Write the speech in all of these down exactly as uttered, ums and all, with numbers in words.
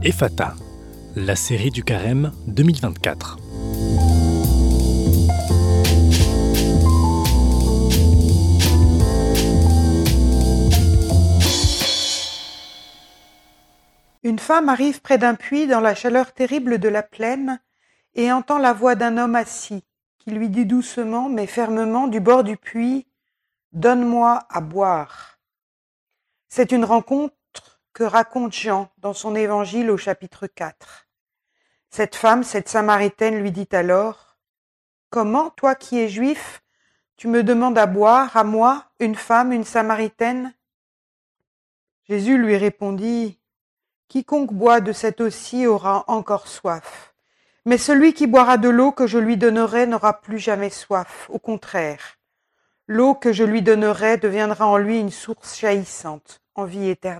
Ephata, la série du Carême deux mille vingt-quatre. Une femme arrive près d'un puits dans la chaleur terrible de la plaine et entend la voix d'un homme assis qui lui dit doucement mais fermement du bord du puits « Donne-moi à boire ». C'est une rencontre que raconte Jean dans son évangile au chapitre quatre. Cette femme, cette Samaritaine, lui dit alors « Comment, toi qui es juif, tu me demandes à boire, à moi, une femme, une Samaritaine ?» Jésus lui répondit « Quiconque boit de cette eau-ci aura encore soif. Mais celui qui boira de l'eau que je lui donnerai n'aura plus jamais soif. Au contraire, l'eau que je lui donnerai deviendra en lui une source jaillissante, en vie éternelle. »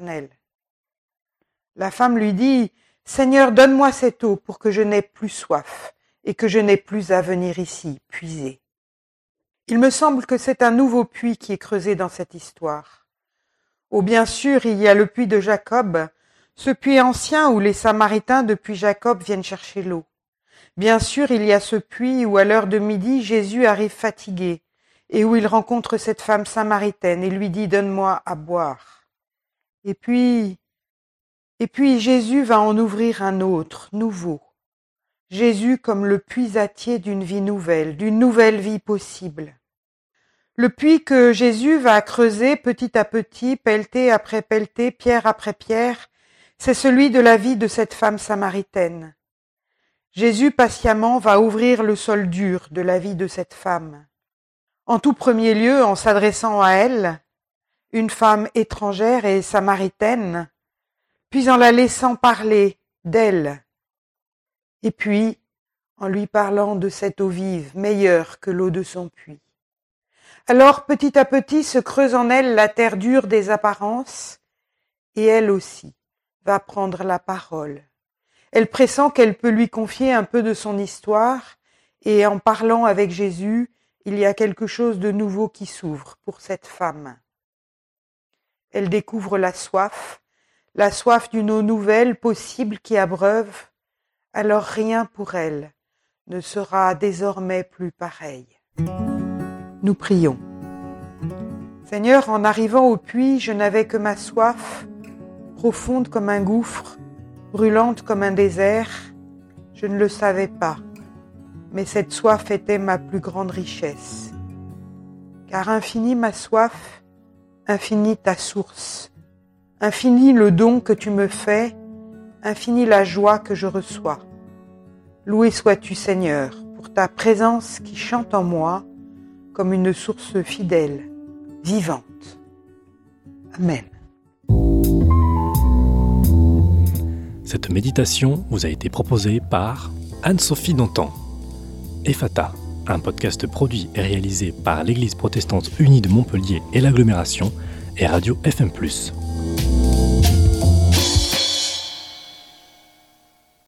La femme lui dit « Seigneur, donne-moi cette eau pour que je n'aie plus soif et que je n'aie plus à venir ici puiser. » Il me semble que c'est un nouveau puits qui est creusé dans cette histoire. Oh, bien sûr, il y a le puits de Jacob, ce puits ancien où les Samaritains depuis Jacob viennent chercher l'eau. Bien sûr, il y a ce puits où à l'heure de midi, Jésus arrive fatigué et où il rencontre cette femme samaritaine et lui dit « Donne-moi à boire ». Et puis, et puis Jésus va en ouvrir un autre, nouveau. Jésus comme le puisatier d'une vie nouvelle, d'une nouvelle vie possible. Le puits que Jésus va creuser petit à petit, pelleté après pelleté, pierre après pierre, c'est celui de la vie de cette femme samaritaine. Jésus patiemment va ouvrir le sol dur de la vie de cette femme. En tout premier lieu, en s'adressant à elle, une femme étrangère et samaritaine, puis en la laissant parler d'elle, et puis en lui parlant de cette eau vive, meilleure que l'eau de son puits. Alors petit à petit se creuse en elle la terre dure des apparences, et elle aussi va prendre la parole. Elle pressent qu'elle peut lui confier un peu de son histoire, et en parlant avec Jésus, il y a quelque chose de nouveau qui s'ouvre pour cette femme. Elle découvre la soif, la soif d'une eau nouvelle, possible, qui abreuve, alors rien pour elle ne sera désormais plus pareil. Nous prions. Seigneur, en arrivant au puits, je n'avais que ma soif, profonde comme un gouffre, brûlante comme un désert. Je ne le savais pas, mais cette soif était ma plus grande richesse. Car infinie ma soif, infinie ta source, infini le don que tu me fais, infinie la joie que je reçois. Loué sois-tu, Seigneur, pour ta présence qui chante en moi comme une source fidèle, vivante. Amen. Cette méditation vous a été proposée par Anne-Sophie Dantan. Ephata, un podcast produit et réalisé par l'Église protestante unie de Montpellier et l'agglomération et Radio F M plus.